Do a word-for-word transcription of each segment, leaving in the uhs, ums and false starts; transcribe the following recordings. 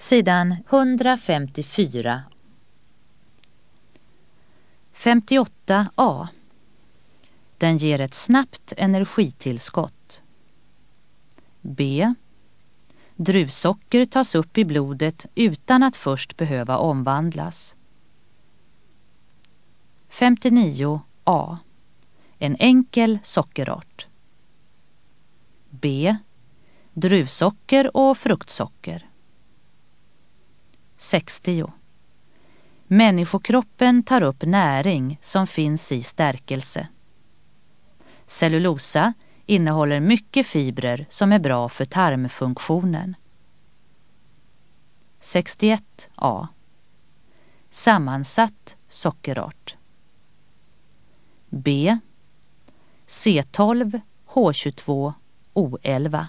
Sidan hundrafemtiofyra. femtioåtta A. Den ger ett snabbt energitillskott. B. Druvsocker tas upp i blodet utan att först behöva omvandlas. femtionio A. En enkel sockerart. B. Druvsocker och fruktsocker. sextio. Människokroppen tar upp näring som finns i stärkelse. Cellulosa innehåller mycket fibrer som är bra för tarmfunktionen. sextioett A. Sammansatt sockerart. B. C tolv H tjugotvå O elva.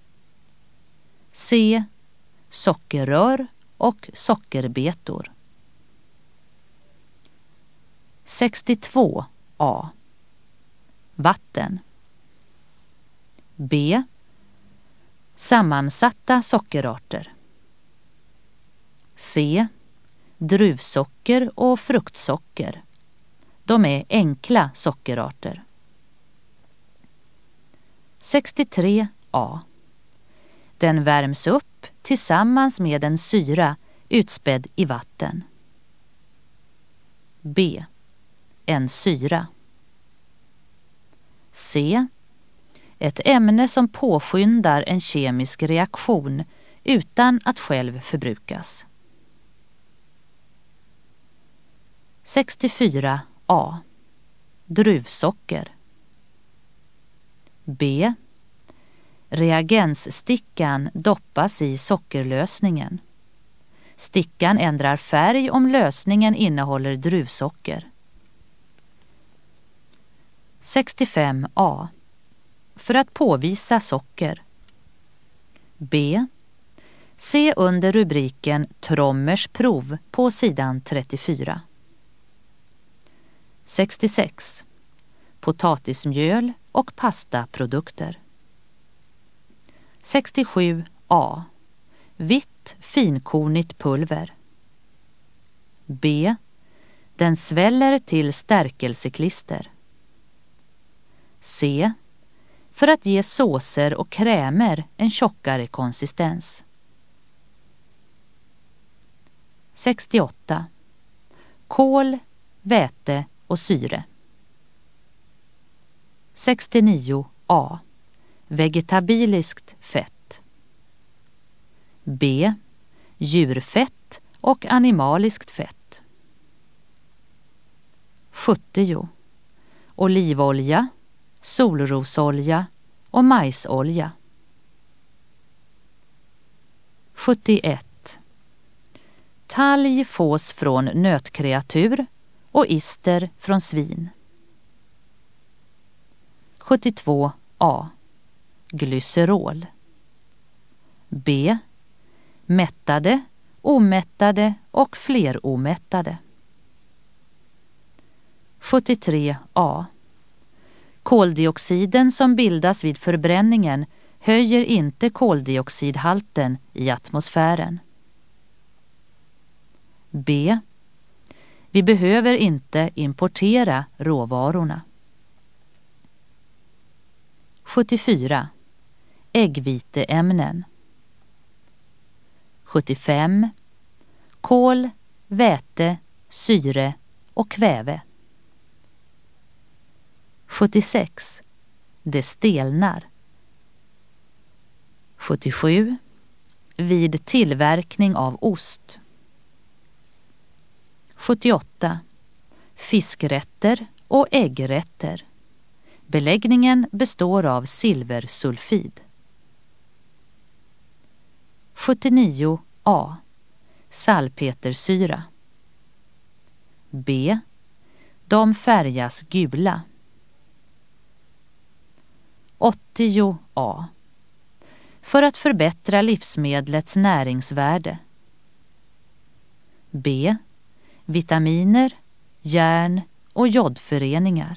C. Sockerrör och sockerbetor. sextiotvå A. Vatten. B. Sammansatta sockerarter. C. Druvsocker och fruktsocker. De är enkla sockerarter. sextiotre A. Den värms upp tillsammans med en syra utspädd i vatten. B. En syra. C. Ett ämne som påskyndar en kemisk reaktion utan att själv förbrukas. sextiofyra A. Druvsocker. B. Reagensstickan doppas i sockerlösningen. Stickan ändrar färg om lösningen innehåller druvsocker. sextiofem A. För att påvisa socker. B. Se under rubriken Trommers prov på sidan trettiofyra. sextiosex. Potatismjöl och pastaprodukter. sextiosju A. Vitt finkornigt pulver. B. Den sväller till stärkelseklister. C. För att ge såser och krämer en tjockare konsistens. sextioåtta. Kol, väte och syre. sextionio A. Vegetabiliskt fett. B. Djurfett och animaliskt fett. sjuttio. Olivolja, solrosolja och majsolja. sjuttioett. Talg fås från nötkreatur och ister från svin. sjuttiotvå A. Glycerol. B. Mättade, omättade och fleromättade. sjuttiotre A. Koldioxiden som bildas vid förbränningen höjer inte koldioxidhalten i atmosfären. B. Vi behöver inte importera råvarorna. sjuttiofyra. Äggviteämnen. sjuttiofem. Kol, väte, syre och kväve. sjuttiosex. Det stelnar. sjuttiosju. Vid tillverkning av ost. sjuttioåtta. Fiskrätter och äggrätter. Beläggningen består av silversulfid. sjuttionio A. Salpetersyra. B. De färgas gula. åttio A. För att förbättra livsmedlets näringsvärde. B. Vitaminer, järn och jodföreningar.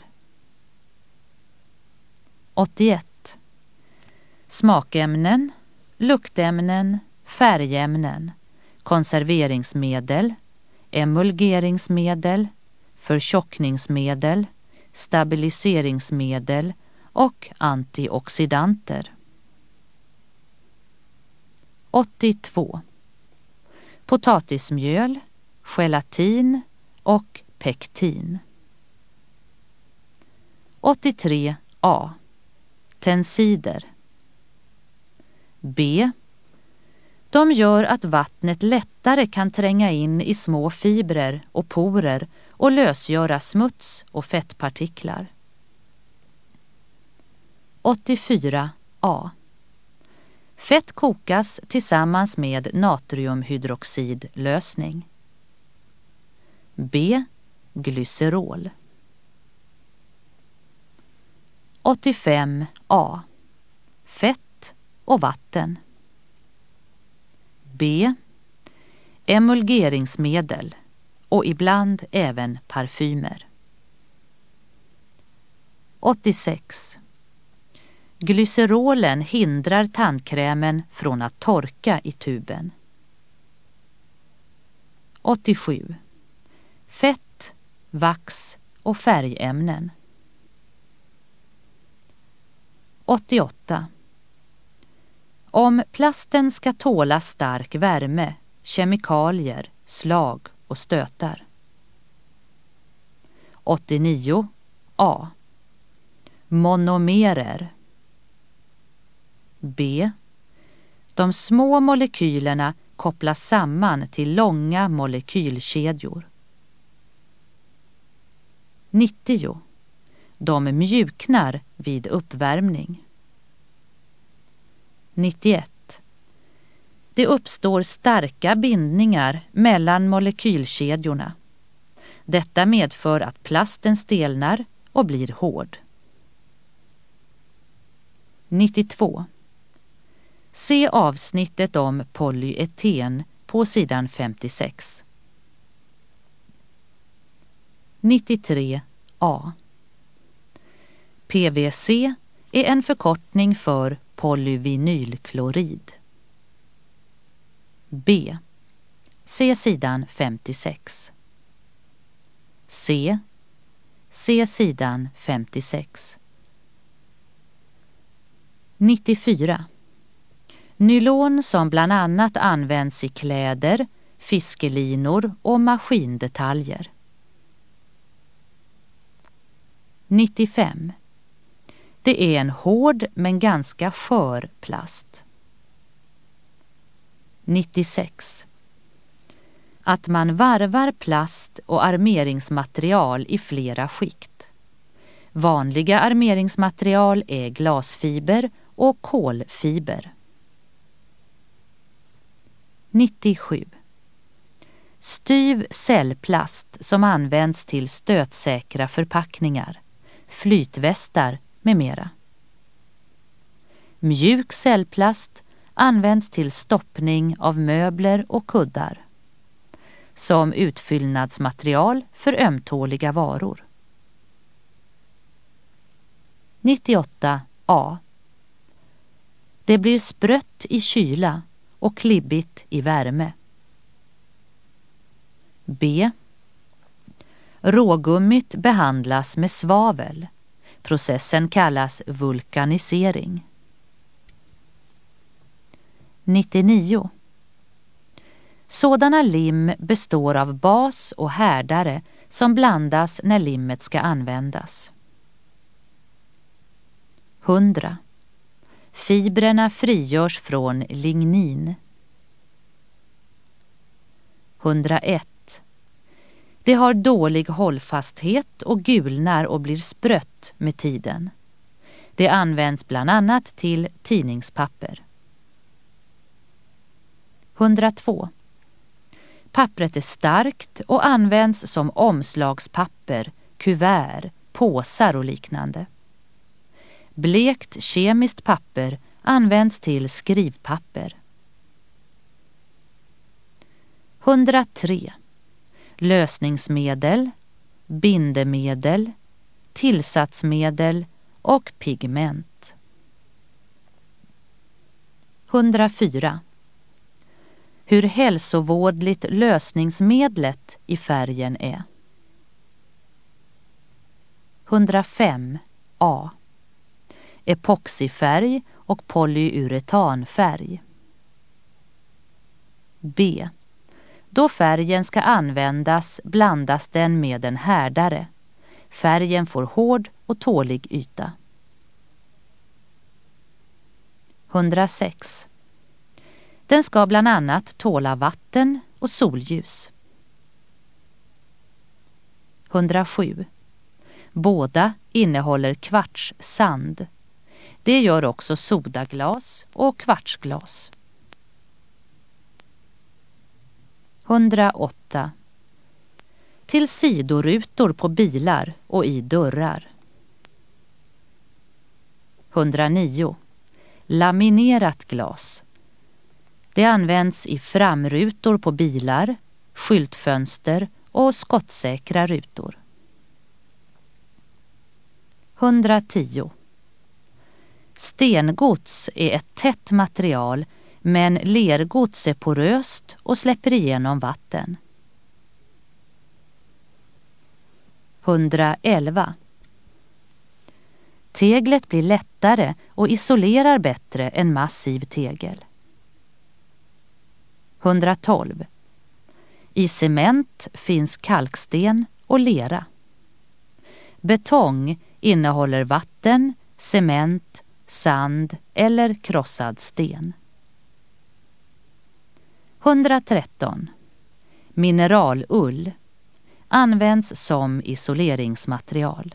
åttioett. Smakämnen, luktämnen, färgämnen, konserveringsmedel, emulgeringsmedel, förtjockningsmedel, stabiliseringsmedel och antioxidanter. åttiotvå. Potatismjöl, gelatin och pektin. åttiotre A. Tensider. B. De gör att vattnet lättare kan tränga in i små fibrer och porer och lösgöra smuts och fettpartiklar. åttiofyra A. Fett kokas tillsammans med natriumhydroxidlösning. B. Glycerol. åttiofem A. Fett och vatten. B. Emulgeringsmedel och ibland även parfymer. åttiosex. Glycerolen hindrar tandkrämen från att torka i tuben. åttiosju. Fett, vax och färgämnen. åttioåtta. Om plasten ska tåla stark värme, kemikalier, slag och stötar. åttionio A. Monomerer. B. De små molekylerna kopplas samman till långa molekylkedjor. nittio. De mjuknar vid uppvärmning. nittioett. Det uppstår starka bindningar mellan molekylkedjorna. Detta medför att plasten stelnar och blir hård. nittiotvå. Se avsnittet om polyeten på sidan femtiosex. nittiotre A. P V C är en förkortning för polyvinylklorid. B. Se sidan femtiosex. C. Se sidan femtiosex. nittiofyra. Nylon som bland annat används i kläder, fiskelinor och maskindetaljer. nittiofem. Det är en hård men ganska skör plast. nittiosex. Att man varvar plast och armeringsmaterial i flera skikt. Vanliga armeringsmaterial är glasfiber och kolfiber. nittiosju. Styv cellplast som används till stötsäkra förpackningar, flytvästar med mera. Mjuk cellplast används till stoppning av möbler och kuddar. Som utfyllnadsmaterial för ömtåliga varor. nittioåtta A. Det blir sprött i kyla och klibbigt i värme. B. Rågummit behandlas med svavel. Processen kallas vulkanisering. nittionio. Sådana lim består av bas och härdare som blandas när limmet ska användas. hundra. Fibrerna frigörs från lignin. hundraett. Det har dålig hållfasthet och gulnar och blir sprött med tiden. Det används bland annat till tidningspapper. hundratvå. Pappret är starkt och används som omslagspapper, kuvert, påsar och liknande. Blekt kemiskt papper används till skrivpapper. hundratre. Lösningsmedel, bindemedel, tillsatsmedel och pigment. hundrafyra. hur hälsovådligt lösningsmedlet i färgen är. hundrafem A. Epoxifärg och polyuretanfärg. B. Då färgen ska användas blandas den med en härdare. Färgen får hård och tålig yta. hundrasex. Den ska bland annat tåla vatten och solljus. hundrasju. Båda innehåller kvartssand. Det gör också sodaglas och kvartsglas. hundraåtta. Till sidorutor på bilar och i dörrar. hundranio. Laminerat glas. Det används i framrutor på bilar, skyltfönster och skottsäkra rutor. hundratio. Stengods är ett tätt material, men lergods är poröst och släpper igenom vatten. hundraelva. Teglet blir lättare och isolerar bättre än massiv tegel. hundratolv. I cement finns kalksten och lera. Betong innehåller vatten, cement, sand eller krossad sten. hundratretton. Mineralull används som isoleringsmaterial.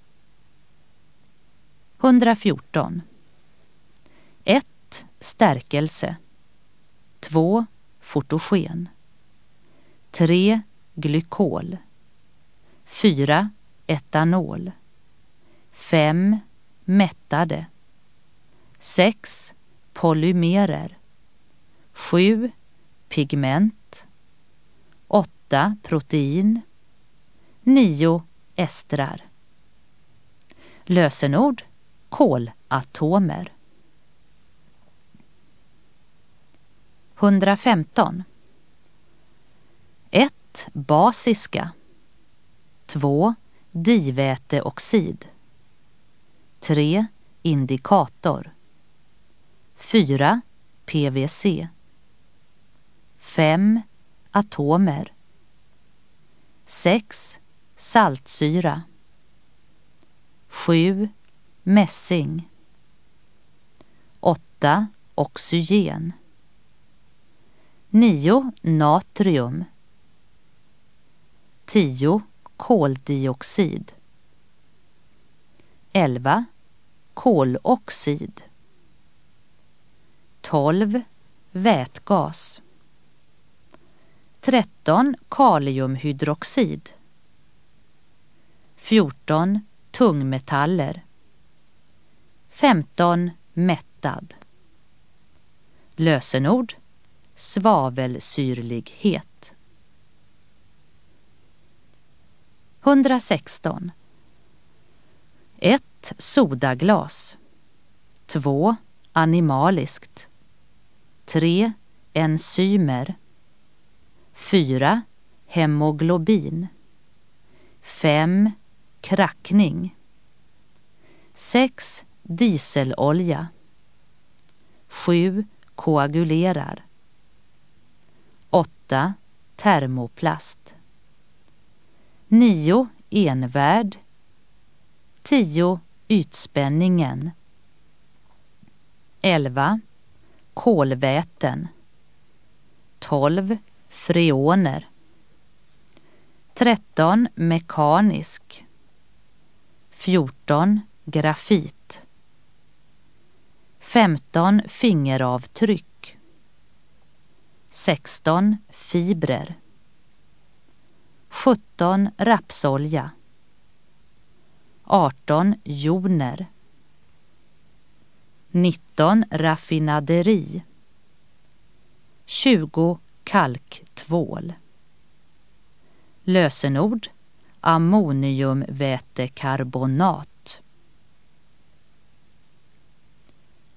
hundrafjorton. ett. Stärkelse. två. Fotogen. tre. Glykol. fyra. Etanol. fem. Mättade. sex. Polymerer. sju. Pigment. åtta. Protein. nio. Estrar. Lösenord: kolatomer. hundrafemton. ett. Basiska. två. Diväteoxid. tre. Indikator. fyra. P V C. fem. Atomer. sex. Saltsyra. sju. Mässing. åtta. Oxygen. nio. Natrium. tio. Koldioxid. elva. Koloxid. tolv. Vätgas. tretton. Kaliumhydroxid. fjorton. Tungmetaller. femton. Mättad. Lösenord: svavelsyrlighet. hundrasexton. ett. Sodaglas. två. Animaliskt. tre. Enzymer. fyra. Hemoglobin. fem. Krackning. sex. Dieselolja. sju. Koagulerar. åtta. Termoplast. nio. Envärd. tio. Ytspänningen. elva. Kolväten. tolv. Freoner. tretton. Mekanisk. fjorton. Grafit. femton. Fingeravtryck. sexton. Fibrer. sjutton. Rapsolja. arton. Joner. nitton. Raffinaderi. tjugo. Kalktvål. Lösenord: ammoniumvätekarbonat.